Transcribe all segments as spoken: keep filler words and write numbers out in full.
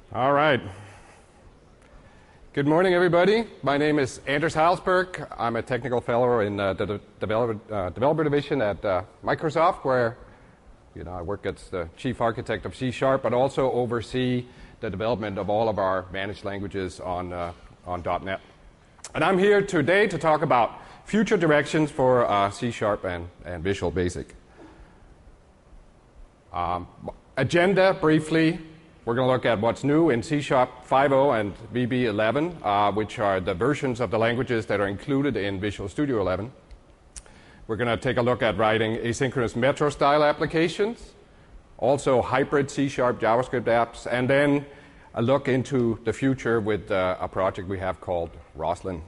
All right. Good morning, everybody. My name is Anders Heilsberg. I'm a technical fellow in uh, the de developer, uh, developer division at uh, Microsoft, where you know I work as the chief architect of C Sharp, but also oversee the development of all of our managed languages on uh, on dot net. And I'm here today to talk about future directions for uh, C Sharp and, and Visual Basic. Um, agenda, briefly. We're going to look at what's new in C Sharp five point oh and V B eleven, uh, which are the versions of the languages that are included in Visual Studio eleven. We're going to take a look at writing asynchronous Metro-style applications, also hybrid C Sharp JavaScript apps, and then a look into the future with uh, a project we have called Roslyn.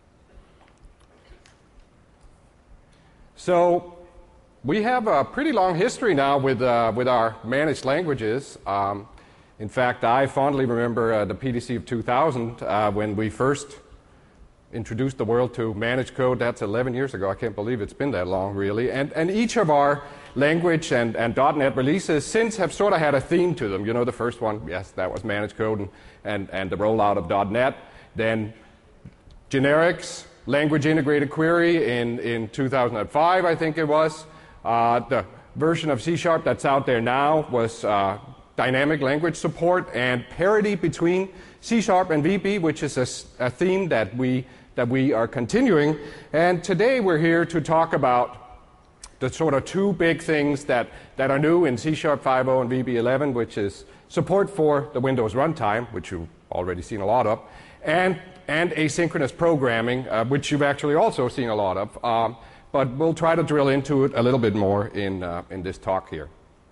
So we have a pretty long history now with, uh, with our managed languages. Um, In fact, I fondly remember uh, the P D C of two thousand uh, when we first introduced the world to managed code. That's eleven years ago. I can't believe it's been that long, really. And, and each of our language and, and .NET releases since have sort of had a theme to them. You know, the first one, yes, that was managed code and, and, and the rollout of .NET. Then generics, language integrated query in, in two thousand five, I think it was. Uh, the version of C Sharp that's out there now was uh, dynamic language support and parity between C Sharp and V B, which is a, a theme that we, that we are continuing. And today we're here to talk about the sort of two big things that, that are new in C Sharp five point oh and V B eleven, which is support for the Windows runtime, which you've already seen a lot of, and, and asynchronous programming, uh, which you've actually also seen a lot of. Um, but we'll try to drill into it a little bit more in, uh, in this talk here.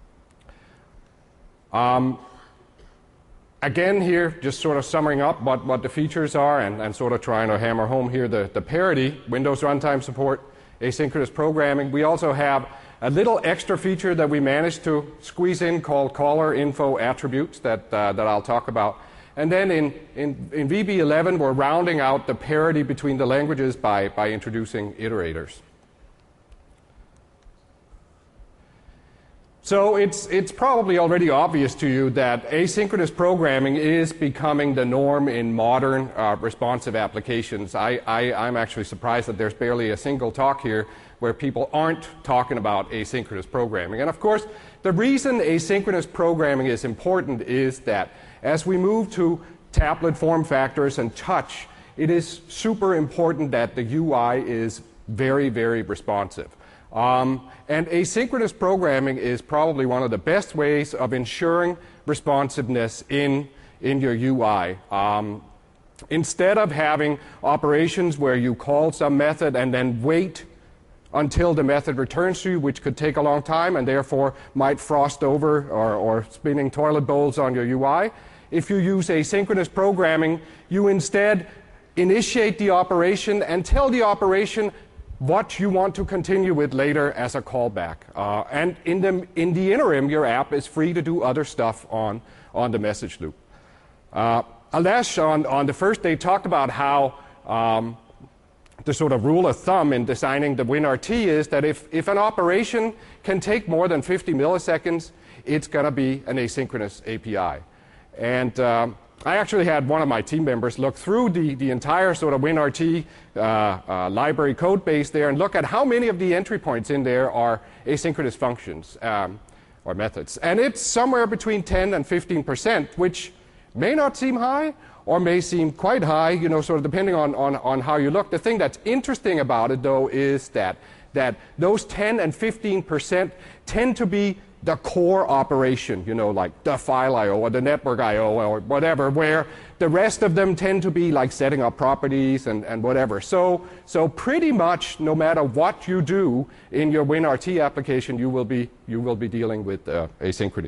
Um, again here, just sort of summing up what, what the features are and, and sort of trying to hammer home here the, the parity, Windows runtime support, asynchronous programming. We also have a little extra feature that we managed to squeeze in called caller info attributes that, uh, that I'll talk about. And then in, in, in V B eleven, we're rounding out the parity between the languages by, by introducing iterators. So it's, it's probably already obvious to you that asynchronous programming is becoming the norm in modern uh, responsive applications. I, I, I'm actually surprised that there's barely a single talk here where people aren't talking about asynchronous programming. And of course, the reason asynchronous programming is important is that as we move to tablet form factors and touch, it is super important that the U I is very, very responsive. Um, and asynchronous programming is probably one of the best ways of ensuring responsiveness in, in your U I. Um, instead of having operations where you call some method and then wait until the method returns to you, which could take a long time and therefore might frost over or, or spinning toilet bowls on your U I, if you use asynchronous programming, you instead initiate the operation and tell the operation what you want to continue with later as a callback. Uh, and in the, in the interim, your app is free to do other stuff on, on the message loop. Uh, Alesh, on, on the first day, talked about how um, the sort of rule of thumb in designing the WinRT is that if, if an operation can take more than fifty milliseconds, it's going to be an asynchronous A P I. And um, I actually had one of my team members look through the, the entire sort of WinRT uh, uh, library code base there and look at how many of the entry points in there are asynchronous functions um, or methods. And it's somewhere between ten and fifteen percent, which may not seem high or may seem quite high, you know, sort of depending on, on, on how you look. The thing that's interesting about it, though, is that, that those ten and fifteen percent tend to be the core operation, you know, like the file I O or the network I O or whatever, where the rest of them tend to be like setting up properties and, and whatever. So, so pretty much no matter what you do in your WinRT application, you will be, you will be dealing with uh, asynchrony.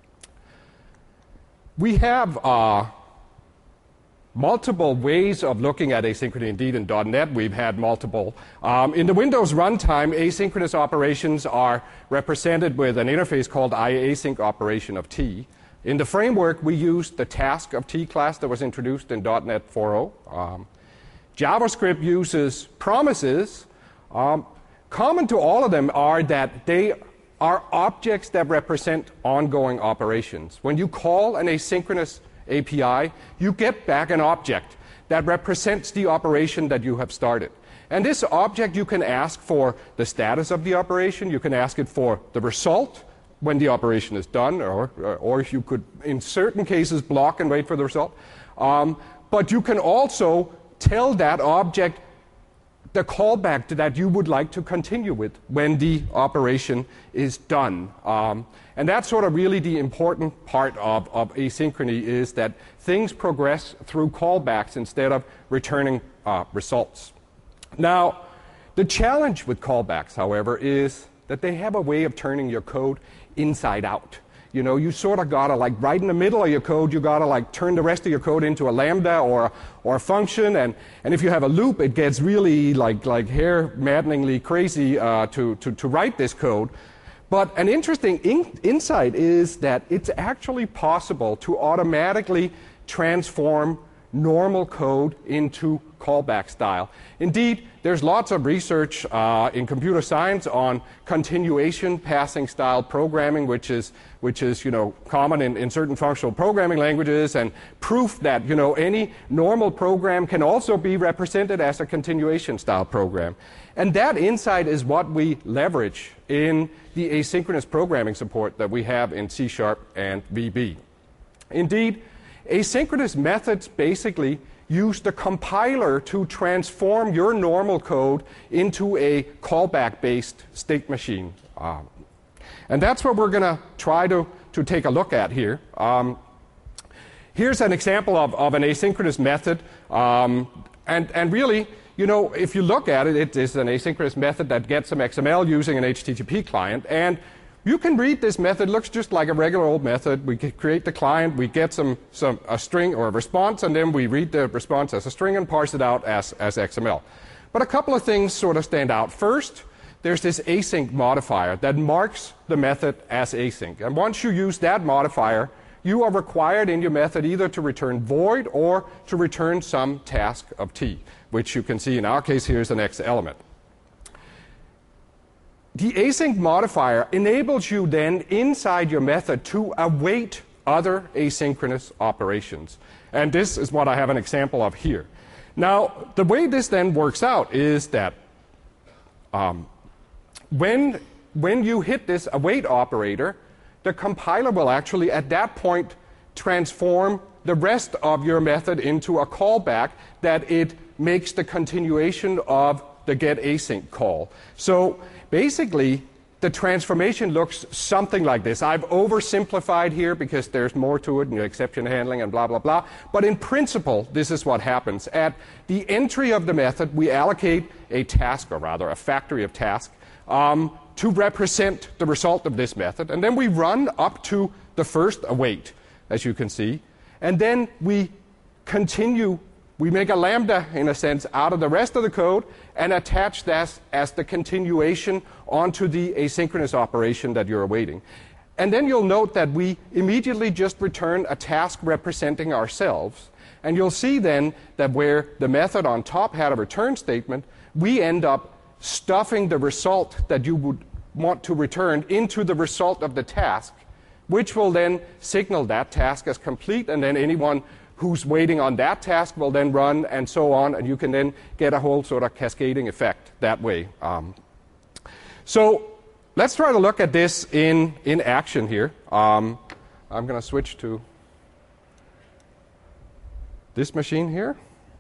We have uh, multiple ways of looking at asynchrony. Indeed, in .NET, we've had multiple. Um, in the Windows runtime, asynchronous operations are represented with an interface called iasync operation of T. In the framework, we use the task of T class that was introduced in .NET four point oh. Um, JavaScript uses promises. Um, common to all of them are that they are objects that represent ongoing operations. When you call an asynchronous A P I, you get back an object that represents the operation that you have started. And this object, you can ask for the status of the operation, you can ask it for the result when the operation is done, or, or if you could, in certain cases, block and wait for the result. Um, but you can also tell that object the callback that you would like to continue with when the operation is done. Um, and that's sort of really the important part of, of asynchrony, is that things progress through callbacks instead of returning uh, results. Now, the challenge with callbacks, however, is that they have a way of turning your code inside out. You know, you sort of gotta, like, right in the middle of your code, you gotta, like, turn the rest of your code into a lambda or, or a function, and, and if you have a loop, it gets really, like, like hair-maddeningly crazy uh, to, to, to write this code. But an interesting in insight is that it's actually possible to automatically transform normal code into callback style. Indeed, there's lots of research uh, in computer science on continuation passing style programming, which is, which is you know, common in, in certain functional programming languages, and proof that you know, any normal program can also be represented as a continuation style program. And that insight is what we leverage in the asynchronous programming support that we have in C sharp and V B. Indeed, asynchronous methods basically use the compiler to transform your normal code into a callback-based state machine. Um, and that's what we're going to try to, to take a look at here. Um, here's an example of, of an asynchronous method. Um, and, and really, you know, if you look at it, it is an asynchronous method that gets some X M L using an H T T P client. And you can read this method. It looks just like a regular old method. We create the client, we get some, some a string or a response, and then we read the response as a string and parse it out as, as X M L. But a couple of things sort of stand out. First, there's this async modifier that marks the method as async. And once you use that modifier, you are required in your method either to return void or to return some task of t, which you can see in our case here is an X element. The async modifier enables you then inside your method to await other asynchronous operations. And this is what I have an example of here. Now, the way this then works out is that um, when, when you hit this await operator, the compiler will actually at that point transform the rest of your method into a callback that it makes the continuation of the getAsync call. So basically, the transformation looks something like this. I've oversimplified here because there's more to it, you know, exception handling and blah, blah, blah. But in principle, this is what happens. At the entry of the method, we allocate a task, or rather a factory of tasks, um, to represent the result of this method. And then we run up to the first await, as you can see. And then we continue. We make a lambda, in a sense, out of the rest of the code and attach that as the continuation onto the asynchronous operation that you're awaiting. And then you'll note that we immediately just return a task representing ourselves. And you'll see then that where the method on top had a return statement, we end up stuffing the result that you would want to return into the result of the task, which will then signal that task as complete, and then anyone who's waiting on that task will then run, and so on, and you can then get a whole sort of cascading effect that way. Um, so let's try to look at this in, in action here. Um, I'm going to switch to this machine here.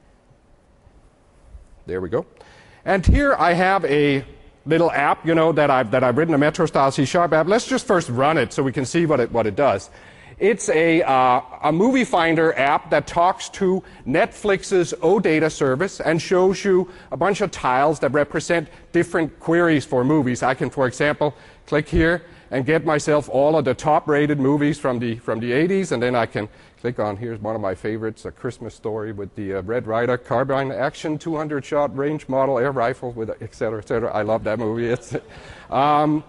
There we go. And here I have a little app, you know, that I've, that I've written, a Metro-style C sharp app. Let's just first run it so we can see what it, what it does. It's a, uh, a movie finder app that talks to Netflix's OData service and shows you a bunch of tiles that represent different queries for movies. I can, for example, click here and get myself all of the top-rated movies from the, from the eighties, and then I can click on, here's one of my favorites, A Christmas Story with the uh, Red Ryder carbine action, two hundred shot range model air rifle, with et cetera, et cetera. I love that movie. It's, um,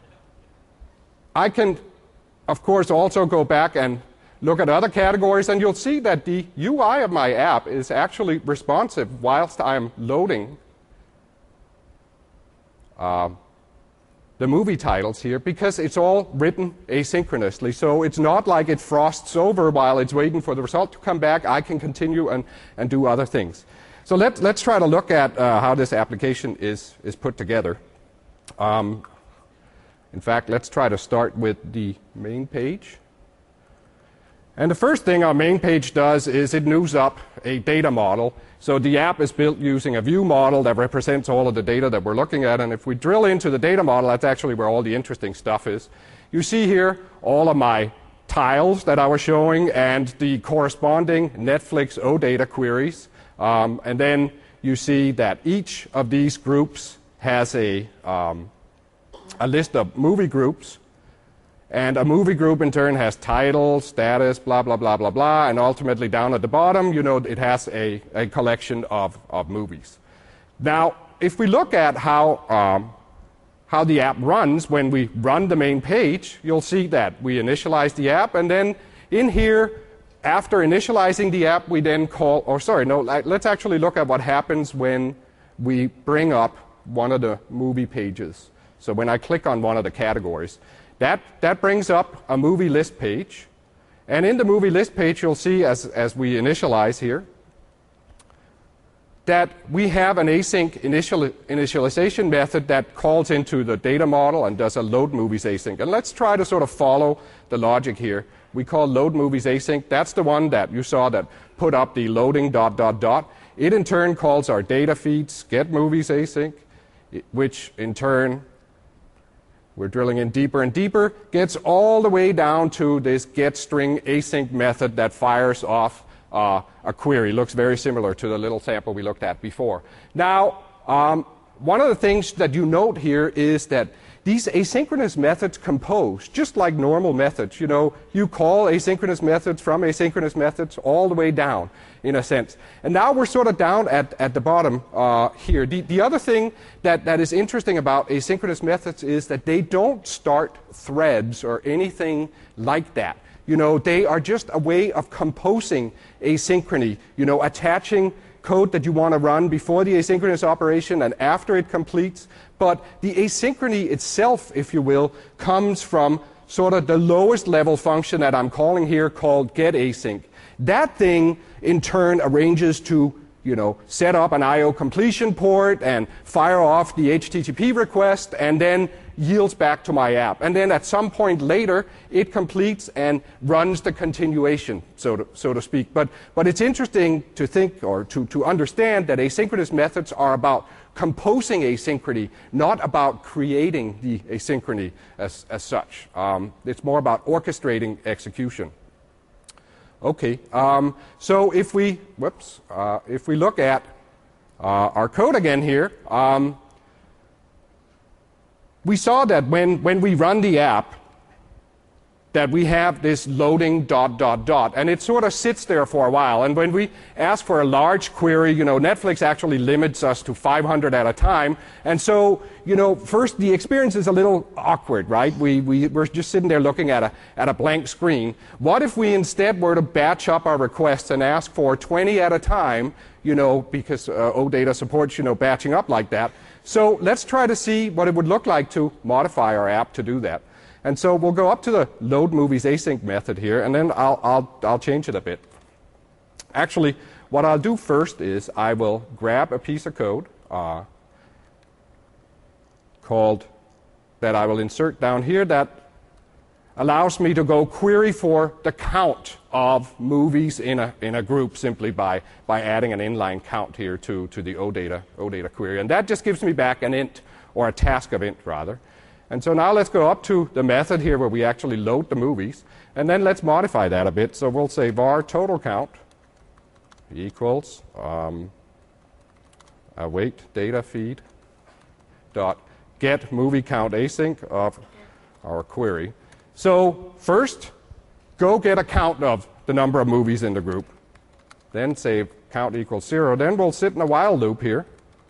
I can, of course, also go back and look at other categories, and you'll see that the U I of my app is actually responsive whilst I'm loading um, the movie titles here because it's all written asynchronously. So it's not like it frosts over while it's waiting for the result to come back. I can continue and, and do other things. So let, let's try to look at uh, how this application is, is put together. Um, in fact, let's try to start with the main page. And the first thing our main page does is it news up a data model. So the app is built using a view model that represents all of the data that we're looking at. And if we drill into the data model, that's actually where all the interesting stuff is. You see here all of my tiles that I was showing and the corresponding Netflix OData queries. Um, and then you see that each of these groups has a, um, a list of movie groups. And a movie group, in turn, has title, status, blah, blah, blah, blah, blah. And ultimately, down at the bottom, you know, it has a, a collection of, of movies. Now, if we look at how, um, how the app runs, when we run the main page, you'll see that we initialize the app. And then in here, after initializing the app, we then call, or sorry, no, let's actually look at what happens when we bring up one of the movie pages. So when I click on one of the categories. That, that brings up a movie list page. And in the movie list page, you'll see, as, as we initialize here, that we have an async initial, initialization method that calls into the data model and does a load movies async. And let's try to sort of follow the logic here. We call load movies async. That's the one that you saw that put up the loading dot, dot, dot. It, in turn, calls our data feeds get movies async, which, in turn, we're drilling in deeper and deeper, gets all the way down to this getString async method that fires off uh, a query. Looks very similar to the little sample we looked at before. Now, um, one of the things that you note here is that these asynchronous methods compose, just like normal methods. You know, you call asynchronous methods from asynchronous methods all the way down, in a sense. And now we're sort of down at, at the bottom uh, here. The, the other thing that, that is interesting about asynchronous methods is that they don't start threads or anything like that. You know, they are just a way of composing asynchrony, you know, attaching code that you want to run before the asynchronous operation and after it completes. But the asynchrony itself, if you will, comes from sort of the lowest level function that I'm calling here called getAsync. That thing, in turn, arranges to, you know, set up an I O completion port and fire off the H T T P request and then yields back to my app. And then at some point later, it completes and runs the continuation, so to, so to speak. But, but it's interesting to think or to, to understand that asynchronous methods are about composing asynchrony, not about creating the asynchrony as, as such. Um, it's more about orchestrating execution. Okay, um, so if we, whoops, uh, if we look at uh, our code again here, um, we saw that when, when we run the app, that we have this loading dot, dot, dot, and it sort of sits there for a while. And when we ask for a large query, you know, Netflix actually limits us to five hundred at a time. And so, you know, first the experience is a little awkward, right? We, we, we're just sitting there looking at a, at a blank screen. What if we instead were to batch up our requests and ask for twenty at a time, you know, because uh, OData supports, you know, batching up like that. So let's try to see what it would look like to modify our app to do that. And so we'll go up to the load movies async method here, and then I'll, I'll, I'll change it a bit. Actually, what I'll do first is I will grab a piece of code uh, called that I will insert down here that allows me to go query for the count of movies in a, in a group simply by, by adding an inline count here to, to the OData, OData query. And that just gives me back an int, or a task of int rather. And so now let's go up to the method here where we actually load the movies. And then let's modify that a bit. So we'll say var total count equals um, await data feed dot get movie count async of our query. So first, go get a count of the number of movies in the group. Then say count equals zero. Then we'll sit in a while loop here.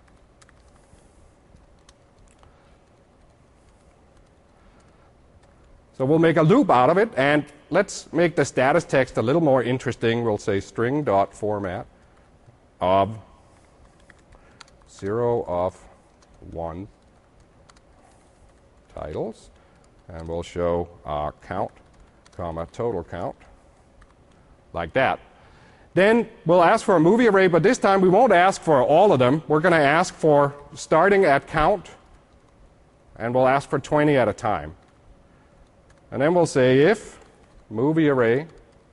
So we'll make a loop out of it, and let's make the status text a little more interesting. We'll say string.format of zero of one titles, and we'll show uh, count, comma, total count, like that. Then we'll ask for a movie array, but this time we won't ask for all of them. We're going to ask for starting at count, and we'll ask for twenty at a time. And then we'll say if movie array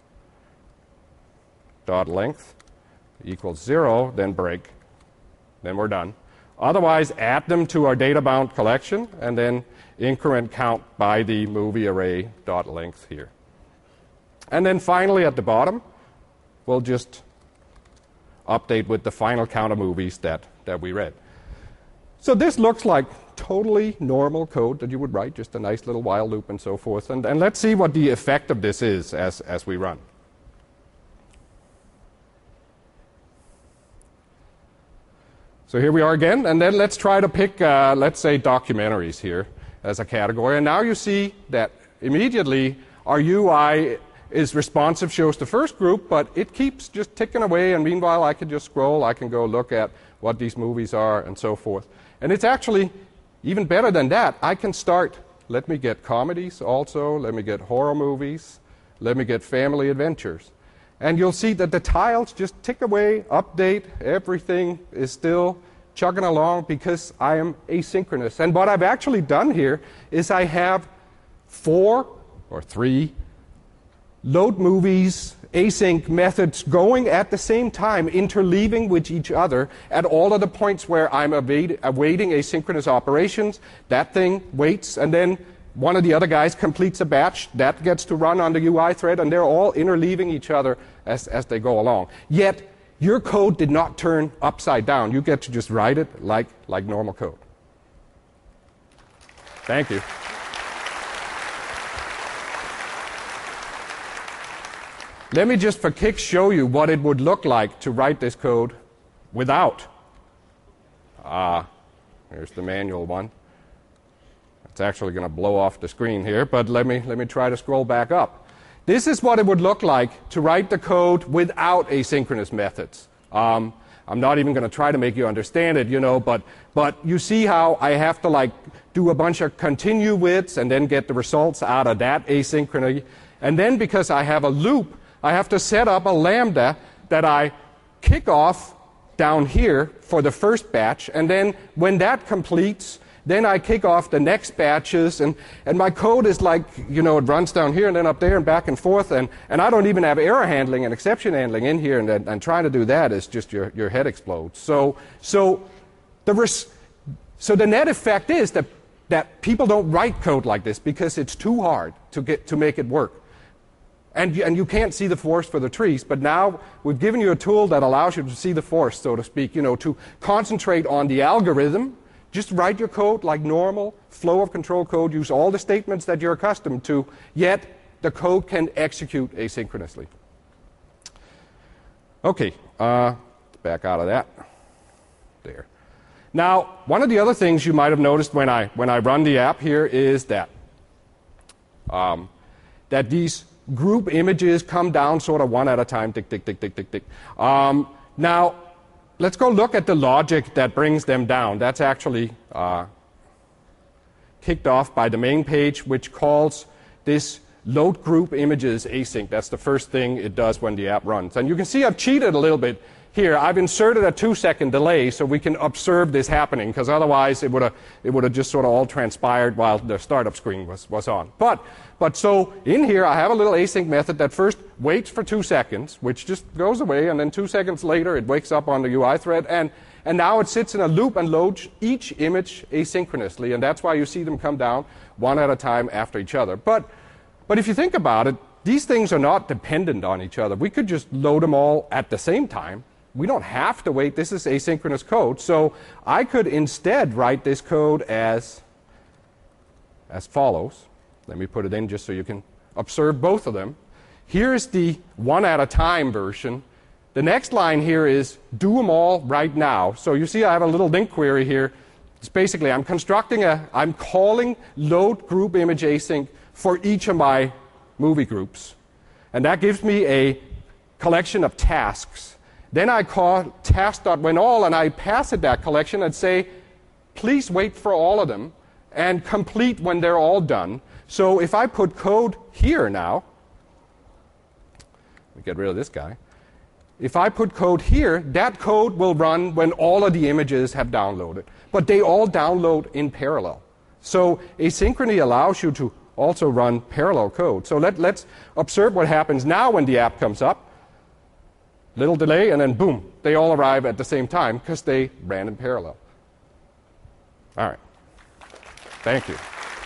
dot length equals zero, then break. Then we're done. Otherwise, add them to our data-bound collection, and then increment count by the movie array dot length here. And then finally, at the bottom, we'll just update with the final count of movies that, that we read. So this looks like totally normal code that you would write, just a nice little while loop and so forth. And, and let's see what the effect of this is as, as we run. So here we are again, and then let's try to pick, uh, let's say, documentaries here as a category. And now you see that immediately our U I is responsive, shows the first group, but it keeps just ticking away, and meanwhile I can just scroll, I can go look at what these movies are and so forth. And it's actually even better than that. I can start, let me get comedies also, let me get horror movies, let me get family adventures. And you'll see that the tiles just tick away, update, everything is still chugging along because I am asynchronous. And what I've actually done here is I have four or three load movies async methods going at the same time, interleaving with each other at all of the points where I'm await, awaiting asynchronous operations. That thing waits, and then one of the other guys completes a batch. That gets to run on the U I thread, and they're all interleaving each other as, as they go along. Yet, your code did not turn upside down. You get to just write it like, like normal code. Thank you. Let me just for kicks show you what it would look like to write this code without. Ah, here's the manual one. It's actually going to blow off the screen here, but let me, let me try to scroll back up. This is what it would look like to write the code without asynchronous methods. Um, I'm not even going to try to make you understand it, you know, but, but you see how I have to like do a bunch of continue withs and then get the results out of that asynchrony. And then because I have a loop, I have to set up a lambda that I kick off down here for the first batch, and then when that completes, then I kick off the next batches, and, and my code is like, you know, it runs down here and then up there and back and forth, and, and I don't even have error handling and exception handling in here, and, and trying to do that is just your, your head explodes. So, so, the res so the net effect is that, that people don't write code like this because it's too hard to, get, to make it work. And you, and you can't see the forest for the trees, but now we've given you a tool that allows you to see the forest, so to speak, you know, to concentrate on the algorithm. Just write your code like normal, flow of control code, use all the statements that you're accustomed to, yet the code can execute asynchronously. Okay, uh, back out of that. There. Now, one of the other things you might have noticed when I, when I run the app here is that, um, that these group images come down sort of one at a time, tick, tick, tick, tick, tick, tick. Um, now, let's go look at the logic that brings them down. That's actually uh, kicked off by the main page, which calls this load group images async. That's the first thing it does when the app runs. And you can see I've cheated a little bit here. I've inserted a two-second delay so we can observe this happening, because otherwise it would have it would have just sort of all transpired while the startup screen was, was on. But, but so in here I have a little async method that first waits for two seconds, which just goes away, and then two seconds later it wakes up on the U I thread, and, and now it sits in a loop and loads each image asynchronously, and that's why you see them come down one at a time after each other. But, but if you think about it, these things are not dependent on each other. We could just load them all at the same time. We don't have to wait. This is asynchronous code. So I could instead write this code as, as follows. Let me put it in just so you can observe both of them. Here's the one at a time version. The next line here is do them all right now. So you see I have a little link query here. It's basically I'm constructing a, I'm calling load group image async for each of my movie groups. And that gives me a collection of tasks. Then I call task.whenAll, and I pass it that collection and say, please wait for all of them. and complete when they're all done. So if I put code here now, let me get rid of this guy. If I put code here, that code will run when all of the images have downloaded. But they all download in parallel. So asynchrony allows you to also run parallel code. So let, let's observe what happens now when the app comes up. Little delay, and then boom, they all arrive at the same time because they ran in parallel. All right. Thank you.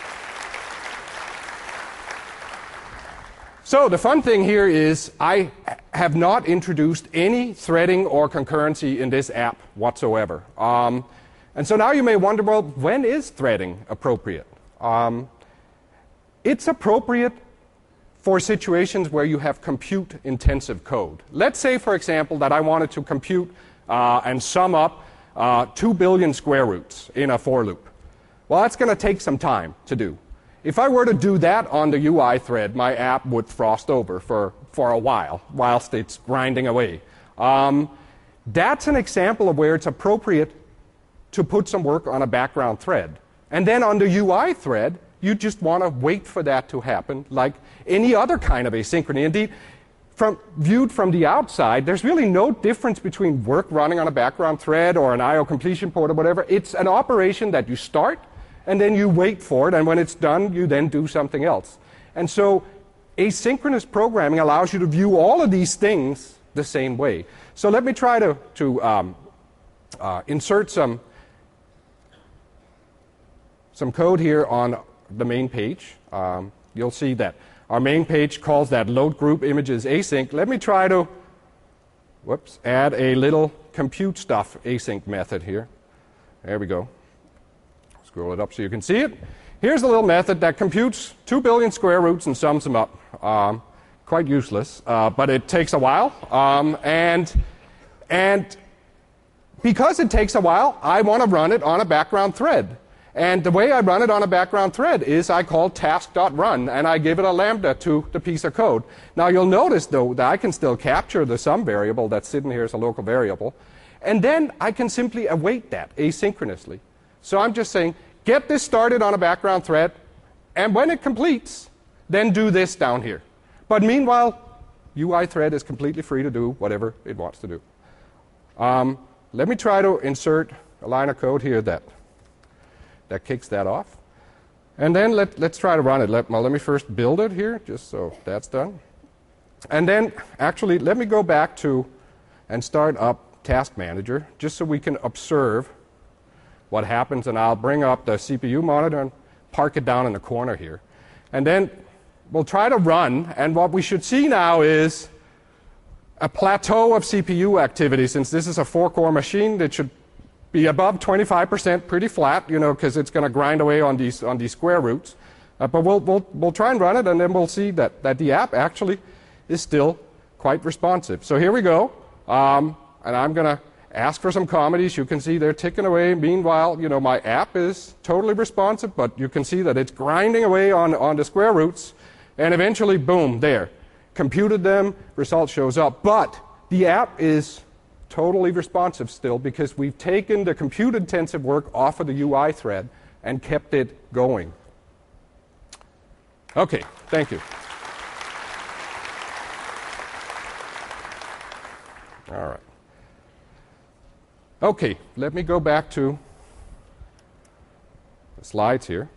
So the fun thing here is I have not introduced any threading or concurrency in this app whatsoever. Um, and so now you may wonder, well, when is threading appropriate? Um, it's appropriate for situations where you have compute-intensive code. Let's say, for example, that I wanted to compute uh, and sum up uh, two billion square roots in a for loop. Well, that's going to take some time to do. If I were to do that on the U I thread, my app would frost over for, for a while, whilst it's grinding away. Um, that's an example of where it's appropriate to put some work on a background thread. And then on the U I thread, you just want to wait for that to happen, like any other kind of asynchrony. Indeed, from, viewed from the outside, there's really no difference between work running on a background thread or an I O completion port or whatever. It's an operation that you start, and then you wait for it, and when it's done, you then do something else. And so asynchronous programming allows you to view all of these things the same way. So let me try to, to um, uh, insert some, some code here on the main page. Um, you'll see that our main page calls that load group images async. Let me try to whoops, add a little compute stuff async method here. There we go. Scroll it up so you can see it. Here's a little method that computes two billion square roots and sums them up. Um, quite useless, uh, but it takes a while. Um, and, and because it takes a while, I want to run it on a background thread. And the way I run it on a background thread is I call task.run, and I give it a lambda to the piece of code. Now you'll notice, though, that I can still capture the sum variable that's sitting here as a local variable. And then I can simply await that asynchronously. So I'm just saying, get this started on a background thread, and when it completes, then do this down here. But meanwhile, U I thread is completely free to do whatever it wants to do. Um, let me try to insert a line of code here that, that kicks that off. And then let, let's try to run it. Let, well, let me first build it here, just so that's done. And then, actually, let me go back to and start up Task Manager, just so we can observe what happens, and I'll bring up the C P U monitor and park it down in the corner here. And then we'll try to run, and what we should see now is a plateau of C P U activity. Since this is a four-core machine, that should be above twenty-five percent, pretty flat, you know, because it's going to grind away on these, on these square roots. Uh, but we'll, we'll, we'll try and run it, and then we'll see that, that the app actually is still quite responsive. So here we go, um, and I'm going to ask for some comedies. You can see they're ticking away. Meanwhile, you know, my app is totally responsive, but you can see that it's grinding away on, on the square roots, and eventually, boom, there. Computed them, result shows up. But the app is totally responsive still because we've taken the compute-intensive work off of the U I thread and kept it going. Okay, thank you. All right. Okay, let me go back to the slides here.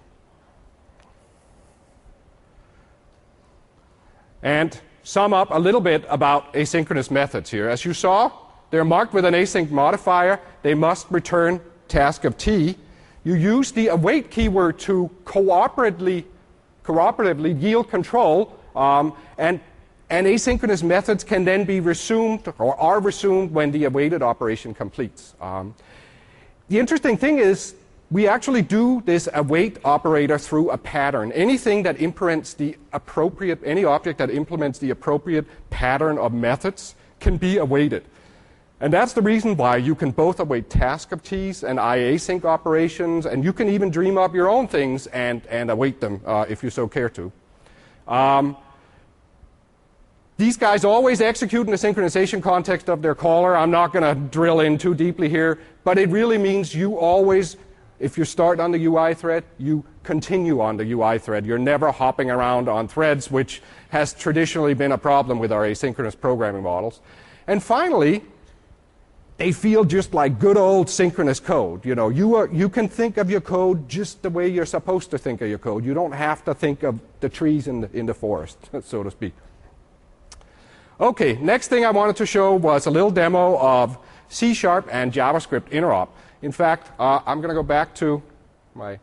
And sum up a little bit about asynchronous methods here. As you saw, they're marked with an async modifier. They must return task of T. You use the await keyword to cooperatively, cooperatively yield control, um, and And asynchronous methods can then be resumed or are resumed when the awaited operation completes. Um, the interesting thing is we actually do this await operator through a pattern. Anything that implements the appropriate, any object that implements the appropriate pattern of methods can be awaited. And that's the reason why you can both await task of T's and iasync operations, and you can even dream up your own things and, and await them uh, if you so care to. Um, These guys always execute in the synchronization context of their caller. I'm not going to drill in too deeply here, but it really means you always if you start on the U I thread, you continue on the U I thread. You're never hopping around on threads, which has traditionally been a problem with our asynchronous programming models. And finally, they feel just like good old synchronous code. You know, you, are, you can think of your code just the way you're supposed to think of your code. You don't have to think of the trees in the, in the forest, so to speak. Okay, next thing I wanted to show was a little demo of C Sharp and JavaScript interop. In fact, uh, I'm going to go back to my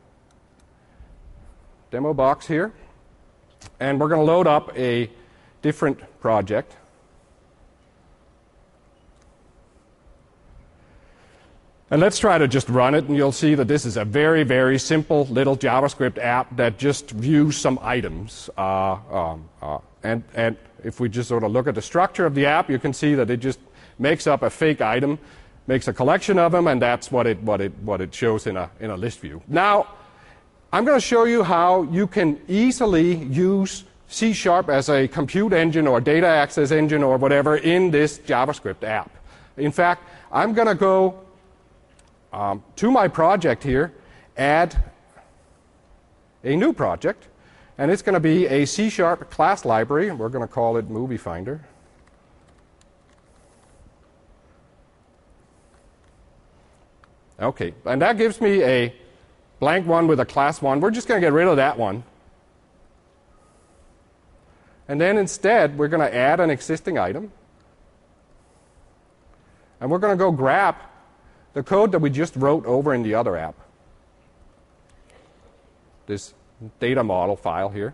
demo box here, and we're going to load up a different project. And let's try to just run it, and you'll see that this is a very, very simple little JavaScript app that just views some items. Uh, um, uh, and, and if we just sort of look at the structure of the app, you can see that it just makes up a fake item, makes a collection of them, and that's what it, what it, what it shows in a, in a list view. Now, I'm going to show you how you can easily use C Sharp as a compute engine or data access engine or whatever in this JavaScript app. In fact, I'm going to go um, to my project here, add a new project, and it's going to be a C Sharp class library. We're going to call it Movie Finder. Okay, and that gives me a blank one with a class one. We're just going to get rid of that one. And then instead, we're going to add an existing item. And we're going to go grab the code that we just wrote over in the other app. This data model file here.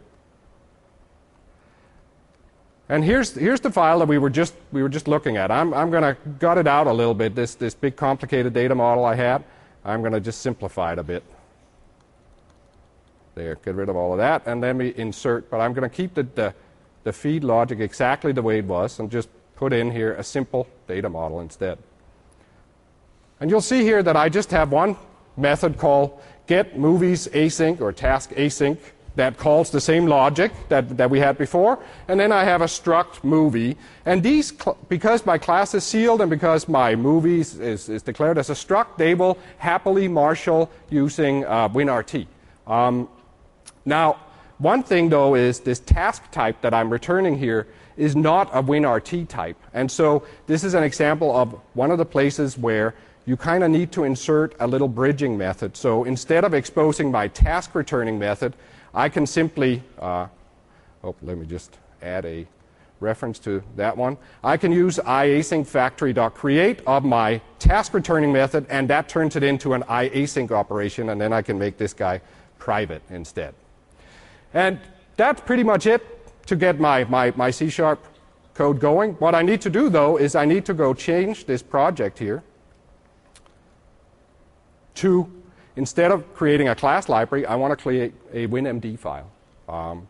And here's, here's the file that we were just, we were just looking at. I'm, I'm going to gut it out a little bit, this, this big complicated data model I had. I'm going to just simplify it a bit. There, get rid of all of that, and then we insert. But I'm going to keep the, the, the feed logic exactly the way it was and just put in here a simple data model instead. And you'll see here that I just have one method called getMoviesAsync or taskAsync that calls the same logic that, that we had before. And then I have a struct movie. And these, because my class is sealed and because my movies is, is declared as a struct, they will happily marshal using uh, WinRT. Um, now, one thing, though, is this task type that I'm returning here is not a WinRT type. And so this is an example of one of the places where you kind of need to insert a little bridging method. So instead of exposing my task returning method, I can simply, uh, oh, let me just add a reference to that one. I can use iAsyncFactory.create of my task returning method, and that turns it into an iAsync operation, and then I can make this guy private instead. And that's pretty much it to get my, my, my C Sharp code going. What I need to do, though, is I need to go change this project here to, instead of creating a class library, I want to create a WinMD file. Um,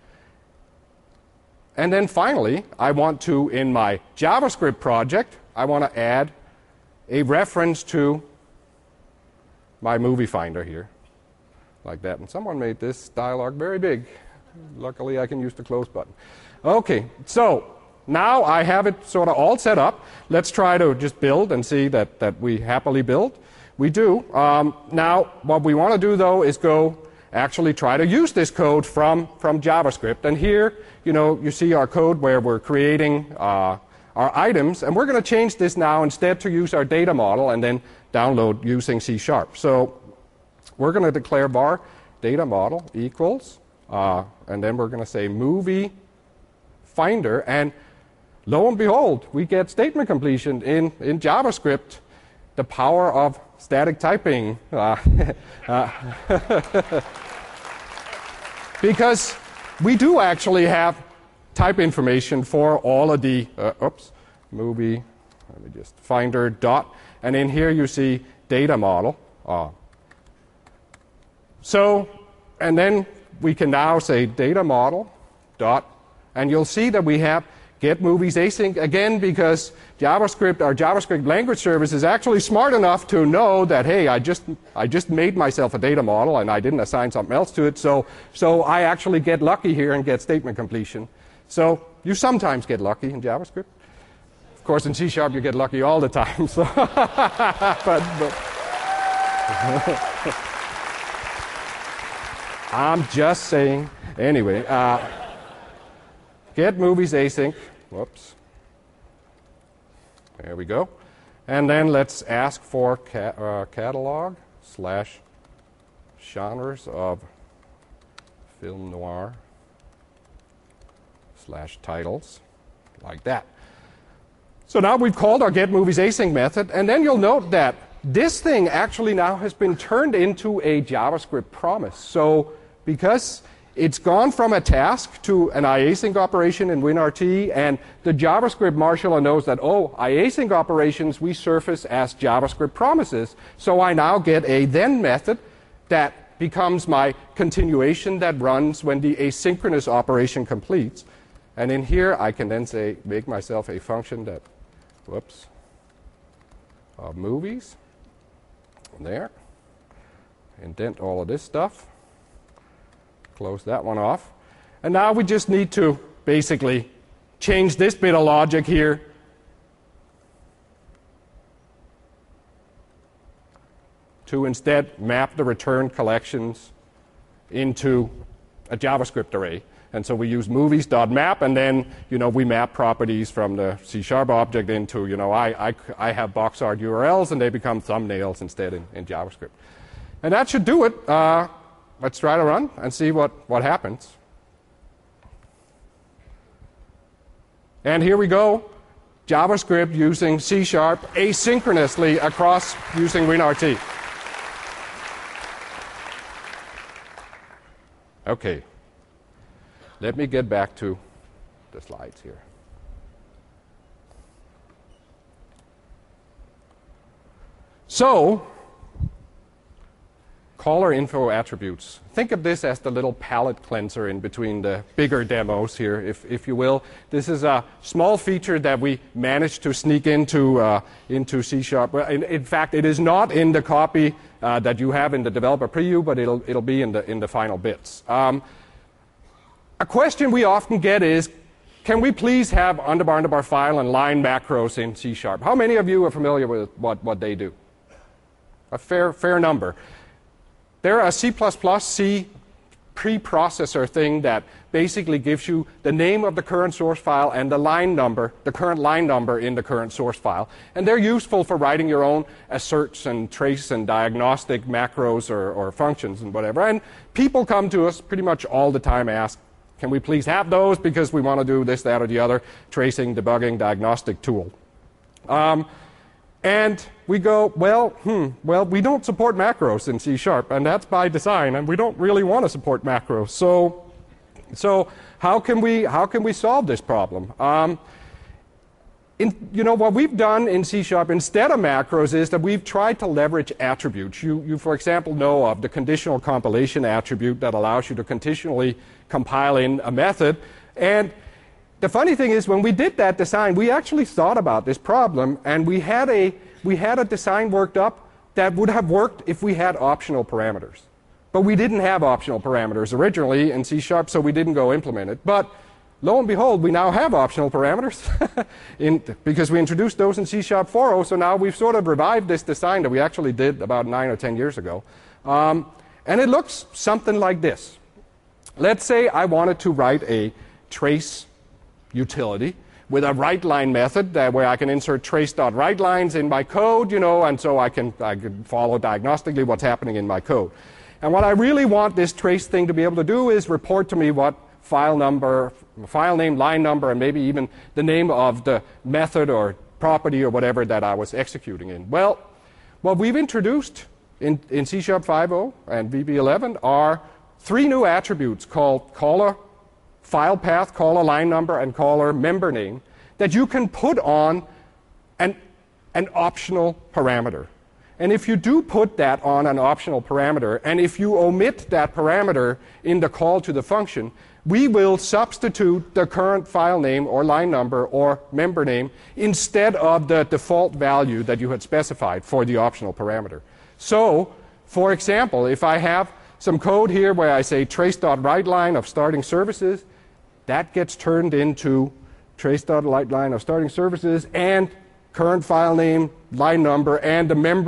and then finally, I want to, in my JavaScript project, I want to add a reference to my movie finder here, like that. And someone made this dialog very big. Luckily, I can use the close button. Okay, so now I have it sort of all set up. Let's try to just build and see that, that we happily build. We do. Um, now, what we want to do, though, is go actually try to use this code from, from JavaScript. And here, you know, you see our code where we're creating uh, our items. And we're going to change this now instead to use our data model and then download using C Sharp. So we're going to declare var data model equals, uh, and then we're going to say movie finder. And lo and behold, we get statement completion in, in JavaScript. The power of static typing. Uh, uh, because we do actually have type information for all of the, uh, oops, movie, let me just, finder dot, and in here you see data model. Uh, so, and then we can now say data model dot, and you'll see that we have get movies async again, because JavaScript, our JavaScript language service is actually smart enough to know that, hey, I just I just made myself a data model and I didn't assign something else to it, so so I actually get lucky here and get statement completion. So you sometimes get lucky in JavaScript. Of course, in C Sharp you get lucky all the time. So but, but I'm just saying. Anyway, uh, get movies async. Whoops. There we go. And then let's ask for ca uh, catalog slash genres of film noir slash titles, like that. So now we've called our get movies async method, and then you'll note that this thing actually now has been turned into a JavaScript promise. So because it's gone from a task to an iasync operation in WinRT, and the JavaScript marshaller knows that, oh, iasync operations we surface as JavaScript promises. So I now get a then method that becomes my continuation that runs when the asynchronous operation completes. And in here, I can then say, make myself a function that, whoops, of movies. There. Indent all of this stuff. Close that one off. And now we just need to basically change this bit of logic here to instead map the return collections into a JavaScript array. And so we use movies.map, and then, you know, we map properties from the C sharp object into, you know, I, I, I have box art U R Ls, and they become thumbnails instead in, in JavaScript. And that should do it. Uh, let's try to run and see what, what happens. And here we go. JavaScript using C sharp asynchronously across using WinRT. Okay. Let me get back to the slides here. So, caller info attributes. Think of this as the little palette cleanser in between the bigger demos here, if, if you will. This is a small feature that we managed to sneak into, uh, into C sharp. In, in fact, it is not in the copy uh, that you have in the developer preview, but it'll, it'll be in the, in the final bits. Um, A question we often get is, can we please have underbar, underbar file and line macros in C sharp? How many of you are familiar with what, what they do? A fair, fair number. They're a C plus plus C preprocessor thing that basically gives you the name of the current source file and the line number, the current line number in the current source file. And they're useful for writing your own asserts and trace and diagnostic macros or, or functions and whatever. And people come to us pretty much all the time and ask, can we please have those because we want to do this, that, or the other, tracing, debugging, diagnostic tool. Um, and we go, well, hmm, well, we don't support macros in C sharp, and that's by design, and we don't really want to support macros. So, so how can we how can we solve this problem? Um, In, you know, what we've done in C sharp instead of macros is that we've tried to leverage attributes. You, you, for example, know of the conditional compilation attribute that allows you to conditionally compile in a method. And the funny thing is, when we did that design, we actually thought about this problem, and we had a, we had a design worked up that would have worked if we had optional parameters. But we didn't have optional parameters originally in C sharp, so we didn't go implement it. But lo and behold, we now have optional parameters in, because we introduced those in C sharp four point oh, so now we've sort of revived this design that we actually did about nine or ten years ago. Um, and it looks something like this. Let's say I wanted to write a trace utility with a writeLine method that where I can insert trace.writelines in my code, you know, and so I can, I can follow diagnostically what's happening in my code. And what I really want this trace thing to be able to do is report to me what file number, file name, line number, and maybe even the name of the method or property or whatever that I was executing in. Well, what we've introduced in, in C sharp five point oh and V B eleven are three new attributes called caller file path, caller line number, and caller member name that you can put on an, an optional parameter. And if you do put that on an optional parameter, and if you omit that parameter in the call to the function, we will substitute the current file name or line number or member name instead of the default value that you had specified for the optional parameter. So, for example, if I have some code here where I say trace.writeLine of starting services, that gets turned into trace.writeLine of starting services and current file name, line number, and the member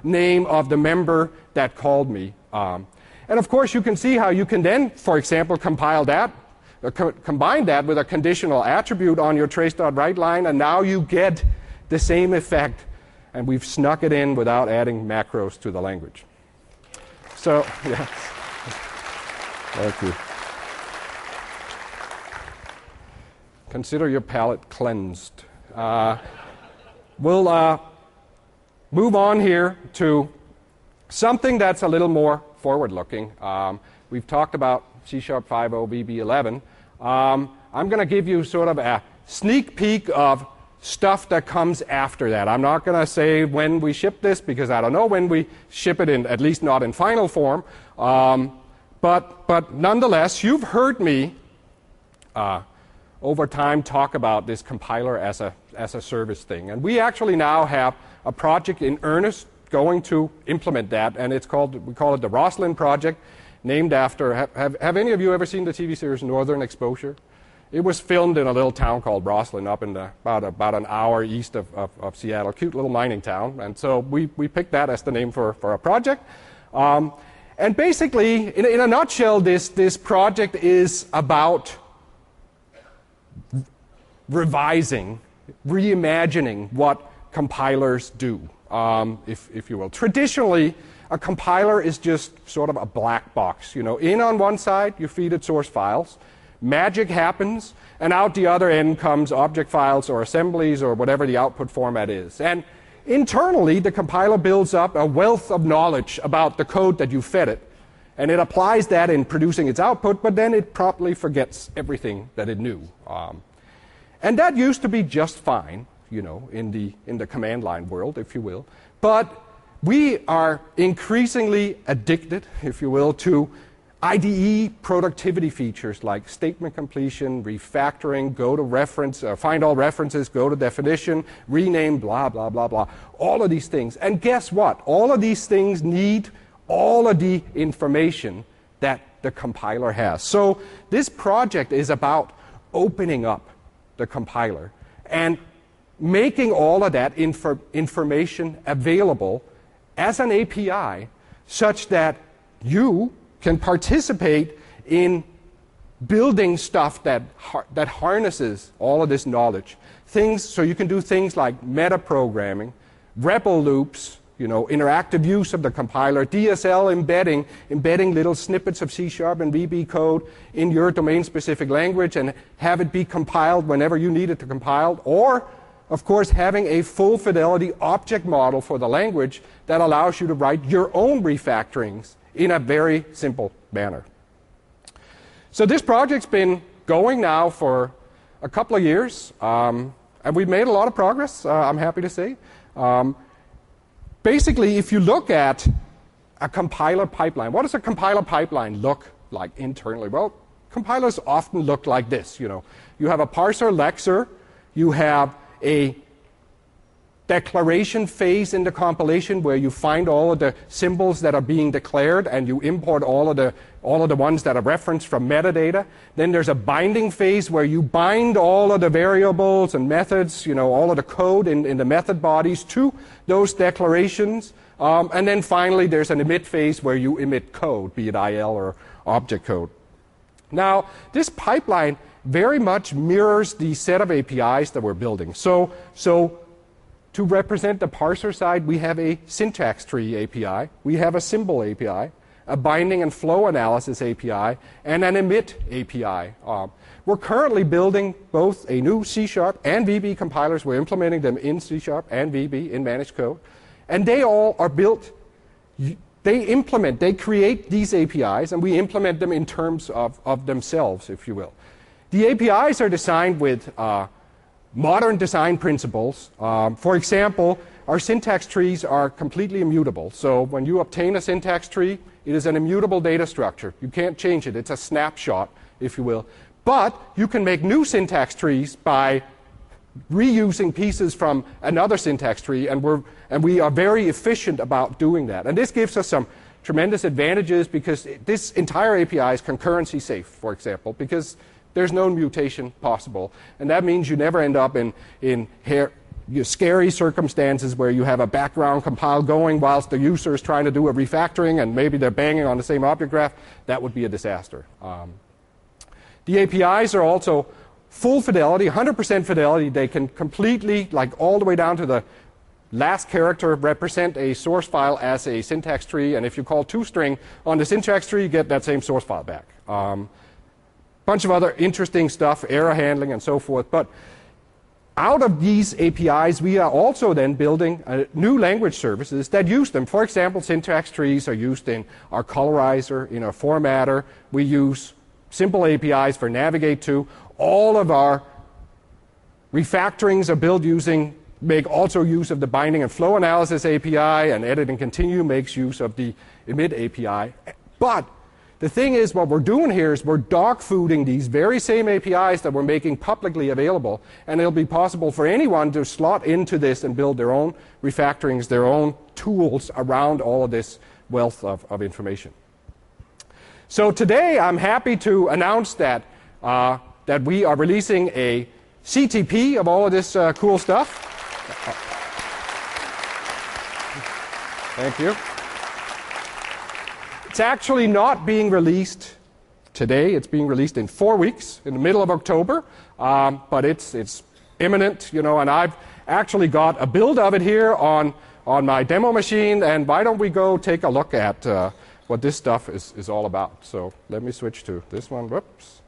name of the member that called me. Um, and of course, you can see how you can then, for example, compile that, or co combine that with a conditional attribute on your trace.write line, and now you get the same effect, and we've snuck it in without adding macros to the language. So, yeah. Thank you. Consider your palate cleansed. Uh, we'll uh, move on here to something that's a little more forward-looking. Um, we've talked about C Sharp five point oh V B eleven. Um, I'm going to give you sort of a sneak peek of stuff that comes after that. I'm not going to say when we ship this because I don't know when we ship it, in, at least not in final form. Um, but, but nonetheless, you've heard me uh, over time talk about this compiler as a, as a service thing. And we actually now have a project in earnest going to implement that, and it's called, we call it the Roslyn Project, named after, have, have, have any of you ever seen the T V series Northern Exposure? It was filmed in a little town called Roslyn up in the, about, about an hour east of, of, of Seattle, cute little mining town. And so we, we picked that as the name for, for a project. Um, and basically, in, in a nutshell, this, this project is about revising, reimagining what compilers do, um, if, if you will. Traditionally, a compiler is just sort of a black box. You know, in on one side, you feed it source files. Magic happens, and out the other end comes object files or assemblies or whatever the output format is. And internally, the compiler builds up a wealth of knowledge about the code that you fed it, and it applies that in producing its output, but then it promptly forgets everything that it knew. Um, and that used to be just fine, you know, in the, in the command line world, if you will. But we are increasingly addicted, if you will, to I D E productivity features like statement completion, refactoring, go to reference, uh, find all references, go to definition, rename, blah, blah, blah, blah. All of these things. And guess what? All of these things need all of the information that the compiler has. So this project is about opening up the compiler and making all of that infor information available as an A P I such that you can participate in building stuff that, har that harnesses all of this knowledge. Things, so you can do things like metaprogramming, R E P L loops, you know, interactive use of the compiler, D S L embedding, embedding little snippets of C Sharp and V B code in your domain-specific language and have it be compiled whenever you need it to compile, or of course, having a full fidelity object model for the language that allows you to write your own refactorings in a very simple manner. So this project's been going now for a couple of years, um, and we've made a lot of progress, uh, I'm happy to say. Um, basically, if you look at a compiler pipeline, what does a compiler pipeline look like internally? Well, compilers often look like this. You know, you have a parser lexer, you have a declaration phase in the compilation where you find all of the symbols that are being declared and you import all of the all of the ones that are referenced from metadata. Then there's a binding phase where you bind all of the variables and methods, you know, all of the code in, in the method bodies to those declarations. Um, and then finally there's an emit phase where you emit code, be it I L or object code. Now, this pipeline very much mirrors the set of A P Is that we're building. So, so to represent the parser side, we have a syntax tree A P I, we have a symbol A P I, a binding and flow analysis A P I, and an emit A P I. Uh, we're currently building both a new C Sharp and V B compilers. We're implementing them in C Sharp and V B in managed code. And they all are built, they implement, they create these A P Is, and we implement them in terms of, of themselves, if you will. The A P Is are designed with uh, modern design principles. Um, for example, our syntax trees are completely immutable. So when you obtain a syntax tree, it is an immutable data structure. You can't change it. It's a snapshot, if you will. But you can make new syntax trees by reusing pieces from another syntax tree, and, we're, and we are very efficient about doing that. And this gives us some tremendous advantages because this entire A P I is concurrency safe, for example, because there's no mutation possible. And that means you never end up in, in hair, you, scary circumstances where you have a background compile going whilst the user is trying to do a refactoring and maybe they're banging on the same object graph, that would be a disaster. Um, the A P Is are also full fidelity, one hundred percent fidelity. They can completely, like all the way down to the last character, represent a source file as a syntax tree, and if you call toString on the syntax tree, you get that same source file back. Um, bunch of other interesting stuff, error handling and so forth. But out of these A P Is, we are also then building uh, new language services that use them. For example, syntax trees are used in our colorizer, in our formatter. We use simple A P Is for navigate to. All of our refactorings are built using, make also use of the binding and flow analysis A P I, and edit and continue makes use of the emit A P I. But the thing is, what we're doing here is we're dog-fooding these very same A P Is that we're making publicly available, and it'll be possible for anyone to slot into this and build their own refactorings, their own tools around all of this wealth of, of information. So today I'm happy to announce that, uh, that we are releasing a C T P of all of this uh, cool stuff. Thank you. It's actually not being released today. It's being released in four weeks, in the middle of October. Um, but it's it's imminent, you know. And I've actually got a build of it here on on my demo machine. And why don't we go take a look at uh, what this stuff is is all about? So let me switch to this one. Whoops.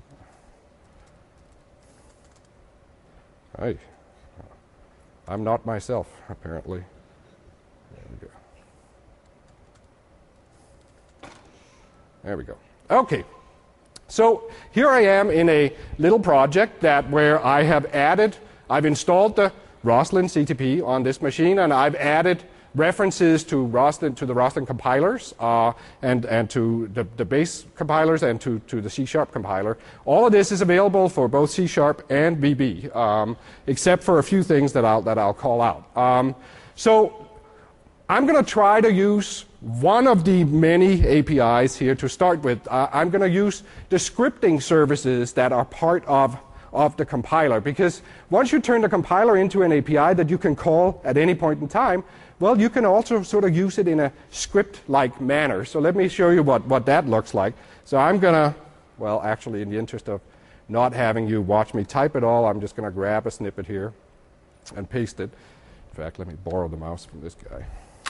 Hey, I'm not myself apparently. There we go. Okay. So here I am in a little project that where I have added, I've installed the Roslyn C T P on this machine, and I've added references to Roslyn, to the Roslyn compilers, uh, and and to the, the base compilers, and to to the C Sharp compiler. All of this is available for both C Sharp and V B, um, except for a few things that I'll that I'll call out. Um, so I'm going to try to use one of the many A P Is here to start with. Uh, I'm going to use the scripting services that are part of, of the compiler, because once you turn the compiler into an A P I that you can call at any point in time, well, you can also sort of use it in a script-like manner. So let me show you what, what that looks like. So I'm going to, well, actually, in the interest of not having you watch me type it all, I'm just going to grab a snippet here and paste it. In fact, let me borrow the mouse from this guy.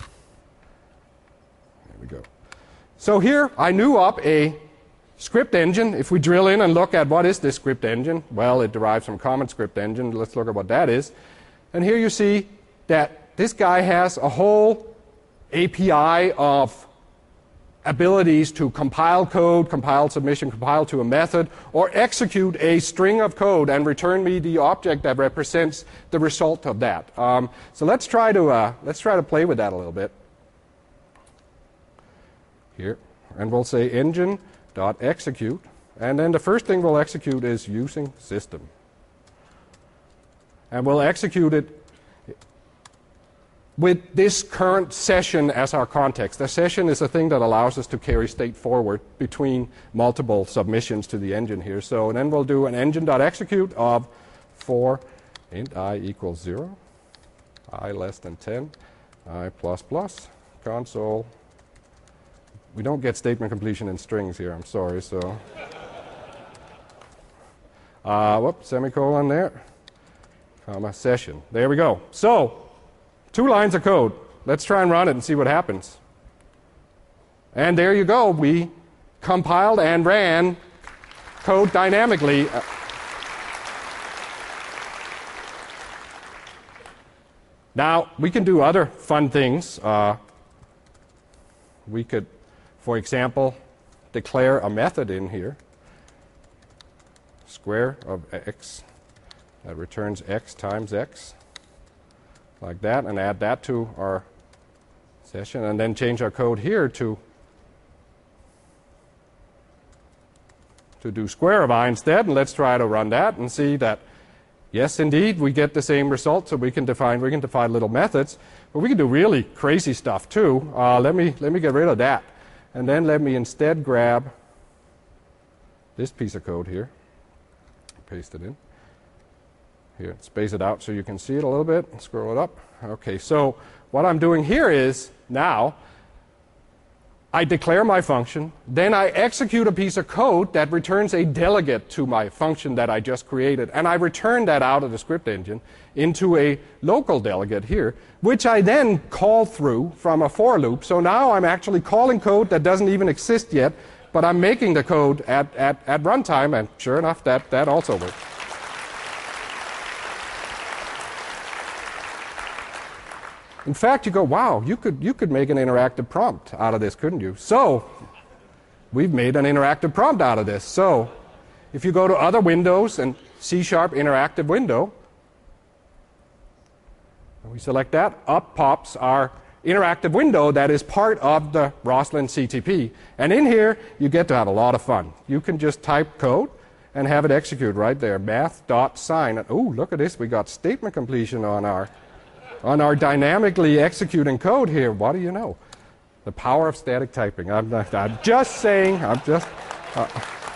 We go. So here I knew up a script engine. If we drill in and look at what is this script engine, well, it derives from Common Script Engine. Let's look at what that is. And here you see that this guy has a whole A P I of abilities to compile code, compile submission, compile to a method, or execute a string of code and return me the object that represents the result of that. Um, so let's try to uh, let's try to play with that a little bit. Here, and we'll say engine.execute, and then the first thing we'll execute is using system. And we'll execute it with this current session as our context. The session is a thing that allows us to carry state forward between multiple submissions to the engine here. So then we'll do an engine.execute of for int I equals zero, I less than ten, I plus plus, console. We don't get statement completion in strings here, I'm sorry, so. Uh, whoops, semicolon there, comma, session. There we go. So, two lines of code. Let's try and run it and see what happens. And there you go. We compiled and ran code dynamically. Now, we can do other fun things. Uh, we could, for example, declare a method in here, square of x, that returns x times x, like that, and add that to our session, and then change our code here to, to do square of I instead, and let's try to run that and see that, yes, indeed, we get the same result, so we can define, we can define little methods, but we can do really crazy stuff too. Uh, let me, let me get rid of that. And then let me instead grab this piece of code here, paste it in. Here, space it out so you can see it a little bit. Scroll it up. Okay, so what I'm doing here is now I declare my function, then I execute a piece of code that returns a delegate to my function that I just created, and I return that out of the script engine into a local delegate here, which I then call through from a for loop. So now I'm actually calling code that doesn't even exist yet, but I'm making the code at, at, at runtime, and sure enough, that, that also works. In fact, you go, wow, you could, you could make an interactive prompt out of this, couldn't you? So we've made an interactive prompt out of this. So if you go to other windows and C sharp interactive window, and we select that, up pops our interactive window that is part of the Roslyn C T P. And in here, you get to have a lot of fun. You can just type code and have it execute right there, math.sign. And, oh, look at this, we got statement completion on our on our dynamically executing code here. What do you know? The power of static typing. I'm, not, I'm just saying, I'm just... Uh,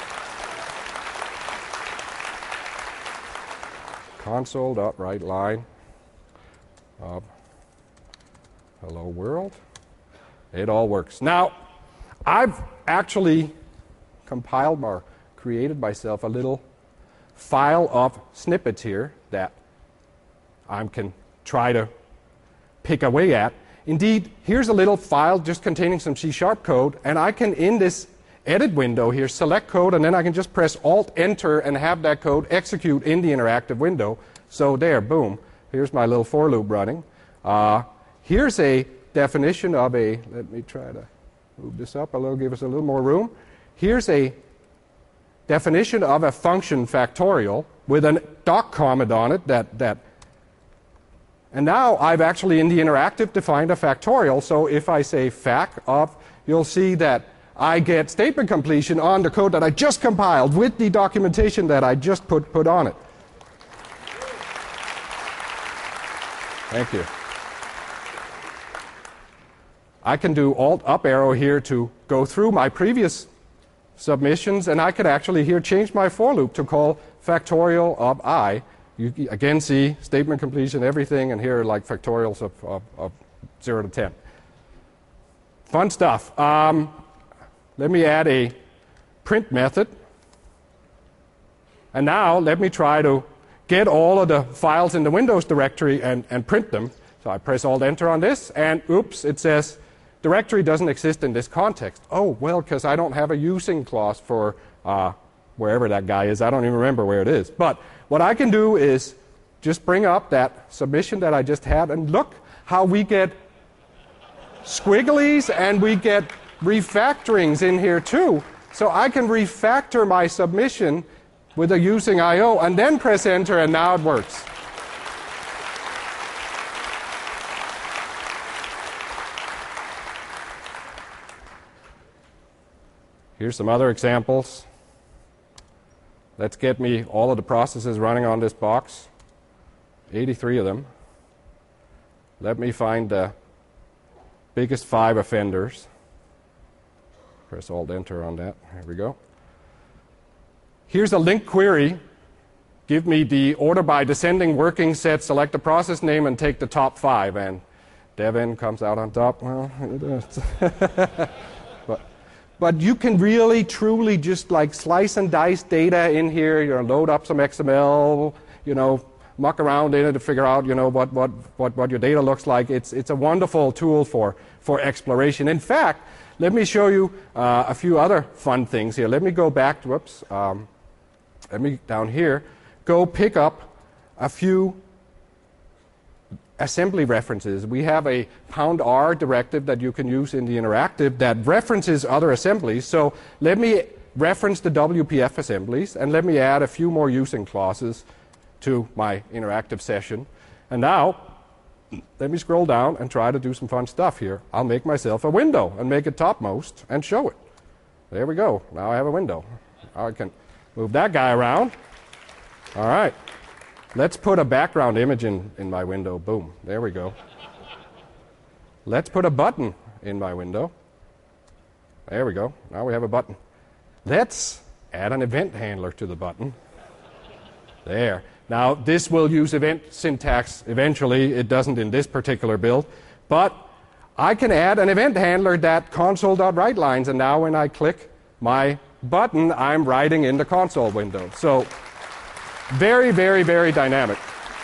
console.writeLine. Uh, hello world. It all works. Now, I've actually compiled or created myself a little file of snippets here that I can try to pick away at. Indeed, here's a little file just containing some C sharp code, and I can, in this edit window here, select code, and then I can just press Alt Enter and have that code execute in the interactive window. So there, boom. Here's my little for loop running. Uh, here's a definition of a, let me try to move this up a little, give us a little more room. Here's a definition of a function factorial with a doc comment on it that, that and now I've actually in the interactive defined a factorial. So if I say fac of, you'll see that I get statement completion on the code that I just compiled with the documentation that I just put, put on it. Thank you. I can do Alt up arrow here to go through my previous submissions, and I could actually here change my for loop to call factorial of I. You again see statement completion, everything, and here are like factorials of, of, of zero to ten. Fun stuff. Um, let me add a print method. And now let me try to get all of the files in the Windows directory and, and print them. So I press Alt Enter on this, and oops, it says directory doesn't exist in this context. Oh, well, because I don't have a using clause for uh, wherever that guy is. I don't even remember where it is. But what I can do is just bring up that submission that I just had, and look how we get squigglies and we get refactorings in here too. So I can refactor my submission with a using I O and then press Enter, and now it works. Here's some other examples. Let's get me all of the processes running on this box, eighty-three of them. Let me find the biggest five offenders. Press Alt Enter on that. Here we go. Here's a link query. Give me the order by descending working set, select the process name, and take the top five. And Devin comes out on top. Well, but, but you can really, truly just like slice and dice data in here. You know, load up some X M L. You know, muck around in it to figure out, you know, what what what what your data looks like. It's it's a wonderful tool for for exploration. In fact, let me show you uh, a few other fun things here. Let me go back to, whoops, um, let me, down here, go pick up a few assembly references. We have a pound R directive that you can use in the interactive that references other assemblies. So let me reference the W P F assemblies, and let me add a few more using clauses to my interactive session. And now, let me scroll down and try to do some fun stuff here. I'll make myself a window and make it topmost and show it. There we go. Now I have a window. Now I can move that guy around. All right. Let's put a background image in, in my window. Boom. There we go. Let's put a button in my window. There we go. Now we have a button. Let's add an event handler to the button. There. Now, this will use event syntax eventually. It doesn't in this particular build. But I can add an event handler that console.writeLines, and now when I click my button, I'm writing in the console window. So very, very, very dynamic.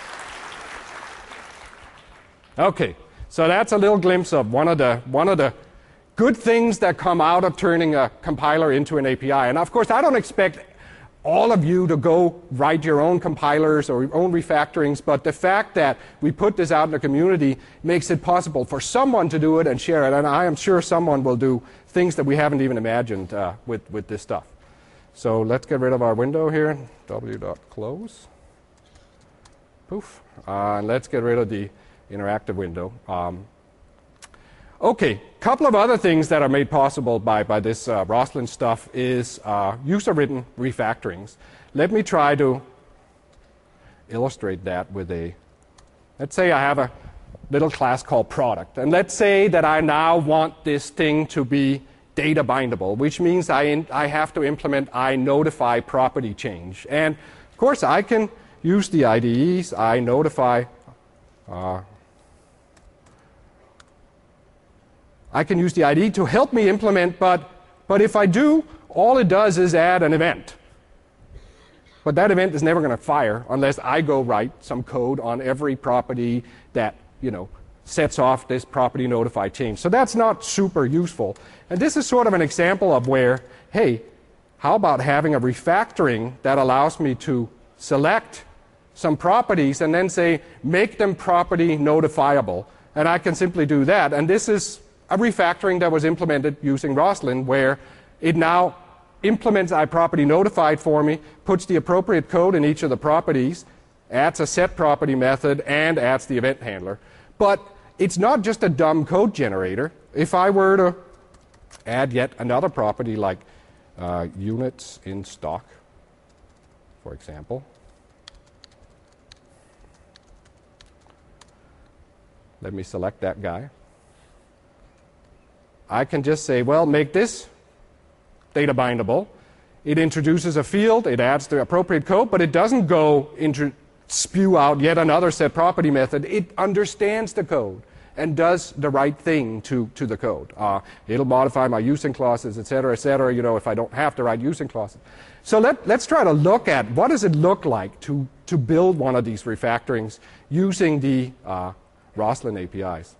Okay, so that's a little glimpse of one of the one of the good things that come out of turning a compiler into an A P I. And of course, I don't expect all of you to go write your own compilers or your own refactorings, but the fact that we put this out in the community makes it possible for someone to do it and share it. And I am sure someone will do things that we haven't even imagined uh, with, with this stuff. So let's get rid of our window here, w.close. Poof. Uh, and let's get rid of the interactive window. Um, Okay, a couple of other things that are made possible by, by this uh, Roslyn stuff is uh, user-written refactorings. Let me try to illustrate that with a, let's say I have a little class called product. And let's say that I now want this thing to be data bindable, which means I, in, I have to implement iNotify property change. And of course, I can use the I D Es, iNotify. Uh, I can use the I D E to help me implement, but, but if I do, all it does is add an event. But that event is never going to fire unless I go write some code on every property that, you know, sets off this property notify change. So that's not super useful. And this is sort of an example of where, hey, how about having a refactoring that allows me to select some properties and then say, make them property notifiable. And I can simply do that. And this is a refactoring that was implemented using Roslyn, where it now implements iProperty notified for me, puts the appropriate code in each of the properties, adds a set property method, and adds the event handler. But it's not just a dumb code generator. If I were to add yet another property like uh, units in stock, for example, let me select that guy. I can just say, well, make this data bindable. It introduces a field, it adds the appropriate code, but it doesn't go into spew out yet another set property method. It understands the code and does the right thing to, to the code. Uh, it'll modify my using clauses, et cetera, et cetera, you know, if I don't have to write using clauses. So let, let's try to look at what does it look like to, to build one of these refactorings using the uh, Roslyn A P Is.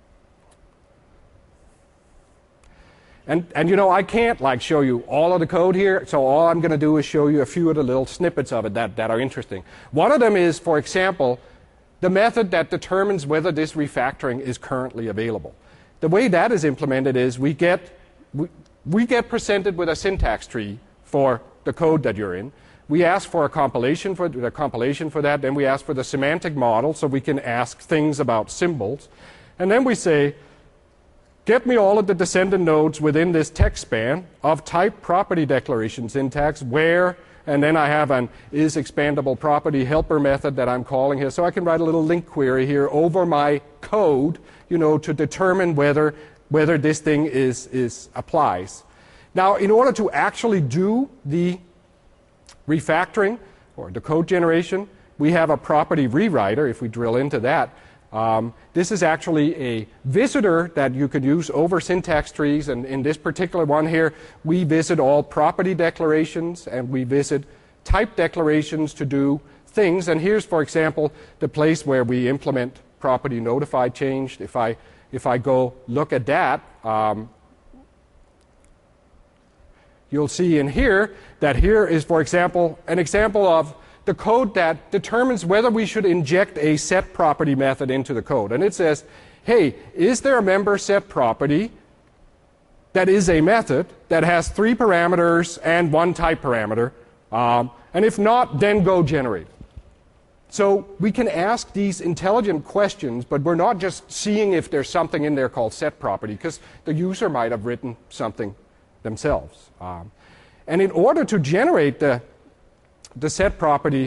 And, and you know, I can't like show you all of the code here, so all I'm going to do is show you a few of the little snippets of it that, that are interesting. One of them is, for example, the method that determines whether this refactoring is currently available. The way that is implemented is we get, we, we get presented with a syntax tree for the code that you're in. We ask for a compilation for the compilation for that, then we ask for the semantic model so we can ask things about symbols. And then we say, get me all of the descendant nodes within this text span of type property declaration syntax where, and then I have an is expandable property helper method that I'm calling here. So I can write a little link query here over my code, you know, to determine whether, whether this thing is, is applies. Now, in order to actually do the refactoring or the code generation, we have a property rewriter, if we drill into that. Um, this is actually a visitor that you could use over syntax trees, and in this particular one here, we visit all property declarations and we visit type declarations to do things. And here's, for example, the place where we implement property notified changed. If I, if I go look at that, um, you'll see in here that here is, for example, an example of the code that determines whether we should inject a set property method into the code. And it says, hey, is there a member set property that is a method that has three parameters and one type parameter? Um, and if not, then go generate. So we can ask these intelligent questions, but we're not just seeing if there's something in there called set property, because the user might have written something themselves. Um, and in order to generate the the set property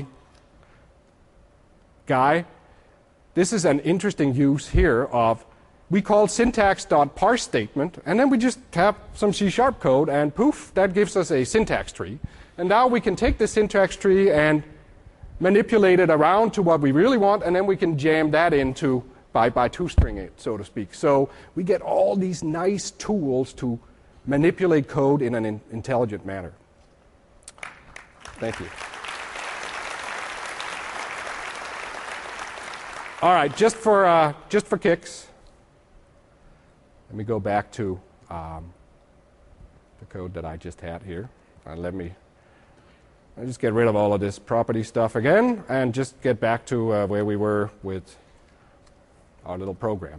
guy, this is an interesting use here of, we call syntax.parse statement, and then we just have some C sharp code, and poof, that gives us a syntax tree. And now we can take the syntax tree and manipulate it around to what we really want, and then we can jam that into by, by two-string it, so to speak. So we get all these nice tools to manipulate code in an in intelligent manner. Thank you. All right, just for, uh, just for kicks, let me go back to um, the code that I just had here. And let me I'll just get rid of all of this property stuff again and just get back to uh, where we were with our little program.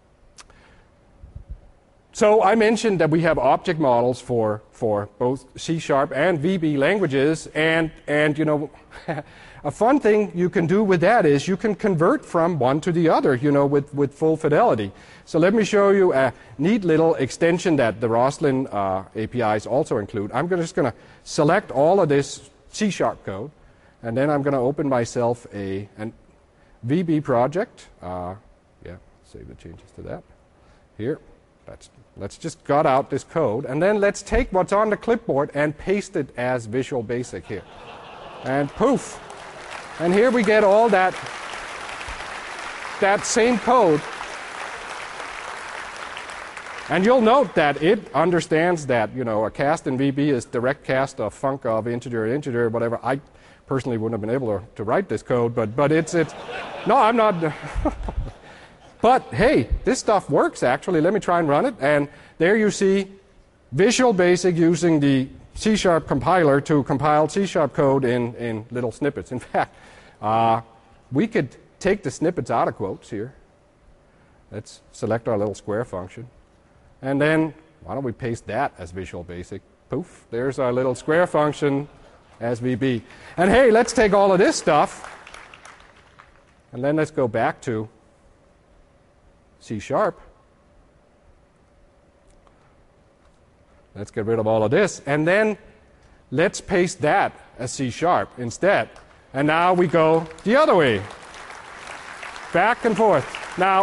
So I mentioned that we have object models for, for both C sharp and V B languages, and, and you know, a fun thing you can do with that is you can convert from one to the other, you know, with, with full fidelity. So let me show you a neat little extension that the Roslyn uh, A P Is also include. I'm gonna, just going to select all of this C sharp code, and then I'm going to open myself a an V B project. Uh, yeah, save the changes to that. Here, let's, let's just gut out this code, and then let's take what's on the clipboard and paste it as Visual Basic here. And poof. And here we get all that, that same code. And you'll note that it understands that, you know, a cast in V B is direct cast of func of integer to integer, whatever. I personally wouldn't have been able to, to write this code, but, but it's, it's, no, I'm not. But hey, this stuff works actually. Let me try and run it. And there you see Visual Basic using the C sharp compiler to compile C sharp code in, in little snippets. In fact, uh, we could take the snippets out of quotes here. Let's select our little square function. And then, why don't we paste that as Visual Basic? Poof, there's our little square function as V B. And hey, let's take all of this stuff, and then let's go back to C sharp. Let's get rid of all of this, and then let's paste that as C sharp instead. And now we go the other way, back and forth. Now,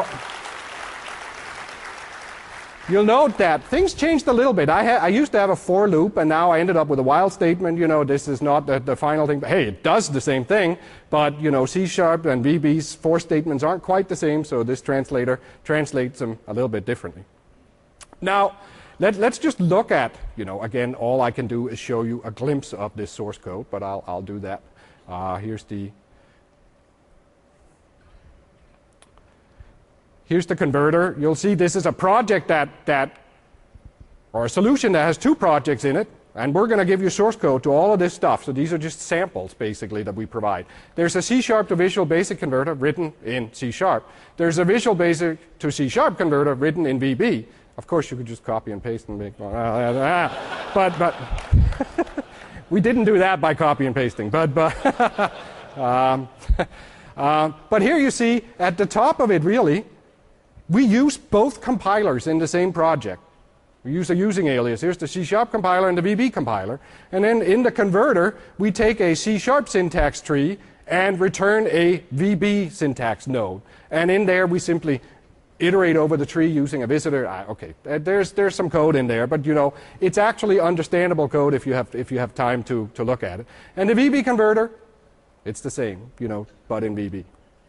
you'll note that things changed a little bit. I, ha I used to have a for loop, and now I ended up with a while statement. You know, this is not the, the final thing. But hey, it does the same thing, but you know, C sharp and V B's for statements aren't quite the same, so this translator translates them a little bit differently. Now, let, let's just look at, you know, again, all I can do is show you a glimpse of this source code, but I'll, I'll do that. Uh, here's the Here's the converter. You'll see this is a project that, that, or a solution that has two projects in it, and we're going to give you source code to all of this stuff. So these are just samples, basically, that we provide. There's a C sharp to Visual Basic converter written in C sharp. There's a Visual Basic to C sharp converter written in V B. Of course, you could just copy and paste and make, uh, but, but we didn't do that by copy and pasting. But, but, um, uh, but here you see, at the top of it, really, we use both compilers in the same project. We use a using alias. Here's the C sharp compiler and the V B compiler. And then in the converter, we take a C sharp syntax tree and return a V B syntax node. And in there, we simply iterate over the tree using a visitor. Ah, okay, there's, there's some code in there, but you know, it's actually understandable code if you have, if you have time to, to look at it. And the V B converter, it's the same, you know, but in V B.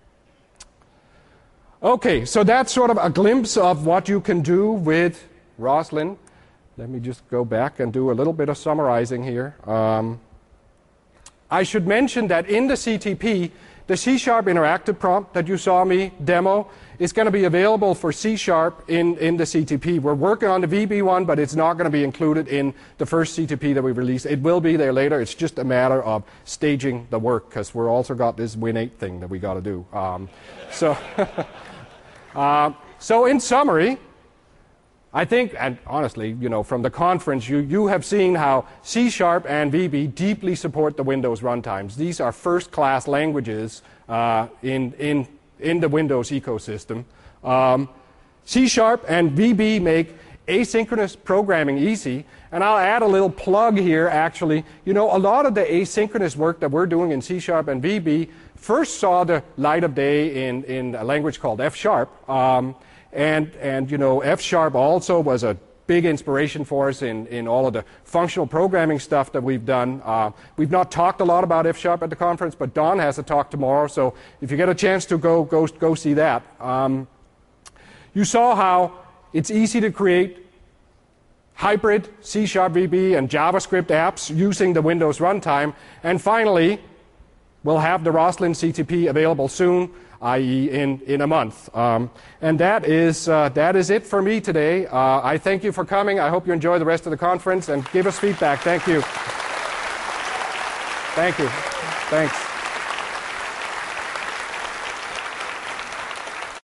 Okay, so that's sort of a glimpse of what you can do with Roslyn. Let me just go back and do a little bit of summarizing here. Um, I should mention that in the C T P, the C sharp interactive prompt that you saw me demo is going to be available for C sharp in, in the C T P. We're working on the V B one, but it's not going to be included in the first C T P that we release. It will be there later. It's just a matter of staging the work, because we're also got this Win eight thing that we got to do. Um, so, uh, so in summary, I think, and honestly, you know, from the conference, you, you have seen how C sharp and V B deeply support the Windows runtimes. These are first-class languages uh, in, in, in the Windows ecosystem. Um, C sharp and V B make asynchronous programming easy. And I'll add a little plug here, actually. You know, a lot of the asynchronous work that we're doing in C sharp and V B first saw the light of day in, in a language called F sharp. Um, And, and, you know, F sharp also was a big inspiration for us in, in all of the functional programming stuff that we've done. Uh, we've not talked a lot about F Sharp at the conference, but Don has a talk tomorrow, so if you get a chance to go, go, go see that. Um, you saw how it's easy to create hybrid C Sharp V B and JavaScript apps using the Windows runtime. And finally, we'll have the Roslyn C T P available soon, that is in, in a month. Um, and that is, uh, that is it for me today. Uh, I thank you for coming. I hope you enjoy the rest of the conference and give us feedback. Thank you. Thank you. Thanks.